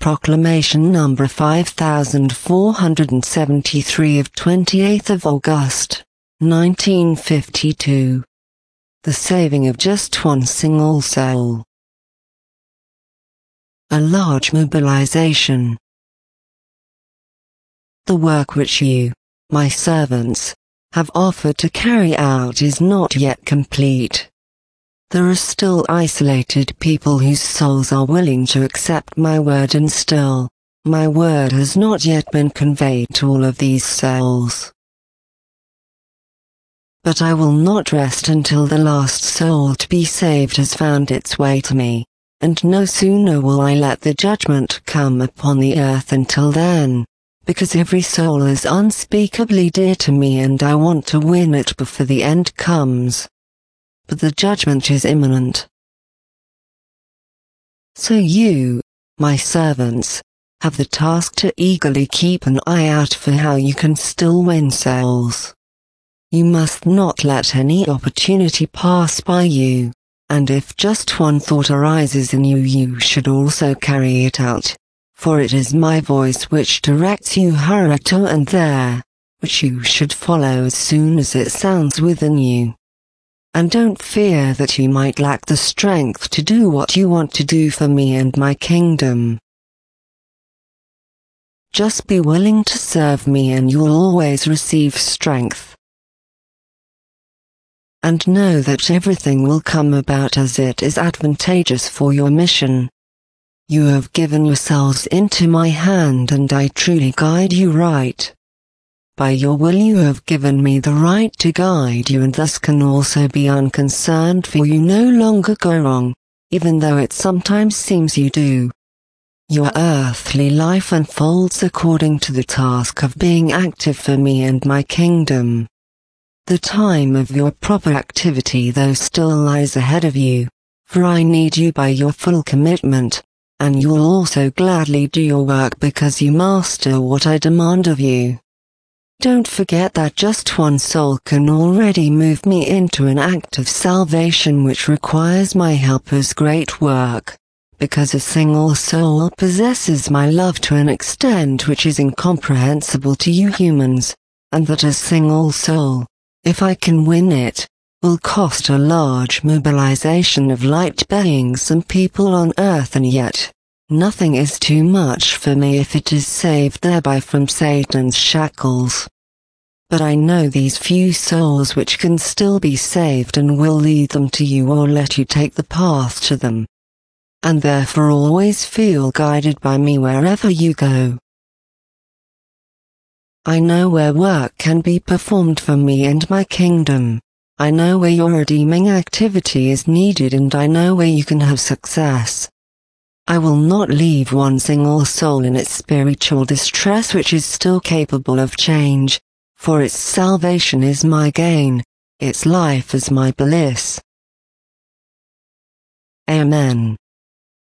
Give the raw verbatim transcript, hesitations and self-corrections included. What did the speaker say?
Proclamation number five thousand four hundred seventy-three of twenty-eighth of August, nineteen fifty-two. The saving of just one single soul. A large mobilization. The work which you, my servants, have offered to carry out is not yet complete. There are still isolated people whose souls are willing to accept my word, and still, my word has not yet been conveyed to all of these souls. But I will not rest until the last soul to be saved has found its way to me, and no sooner will I let the judgment come upon the earth until then, because every soul is unspeakably dear to me and I want to win it before the end comes. But the judgment is imminent. So you, my servants, have the task to eagerly keep an eye out for how you can still win souls. You must not let any opportunity pass by you, and if just one thought arises in you, you should also carry it out, for it is my voice which directs you here and there, which you should follow as soon as it sounds within you. And don't fear that you might lack the strength to do what you want to do for me and my kingdom. Just be willing to serve me and you'll always receive strength. And know that everything will come about as it is advantageous for your mission. You have given yourselves into my hand and I truly guide you right. By your will you have given me the right to guide you, and thus can also be unconcerned, for you no longer go wrong, even though it sometimes seems you do. Your earthly life unfolds according to the task of being active for me and my kingdom. The time of your proper activity though still lies ahead of you, for I need you by your full commitment, and you'll also gladly do your work because you master what I demand of you. Don't forget that just one soul can already move me into an act of salvation which requires my helper's great work, because a single soul possesses my love to an extent which is incomprehensible to you humans, and that a single soul, if I can win it, will cost a large mobilization of light beings and people on earth, and yet, nothing is too much for me if it is saved thereby from Satan's shackles. But I know these few souls which can still be saved and will lead them to you or let you take the path to them. And therefore always feel guided by me wherever you go. I know where work can be performed for me and my kingdom. I know where your redeeming activity is needed, and I know where you can have success. I will not leave one single soul in its spiritual distress which is still capable of change, for its salvation is my gain, its life is my bliss. Amen.